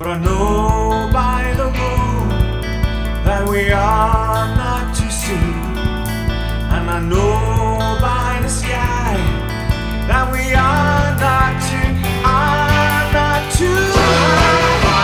But I know by the moon that we are not too soon. And I know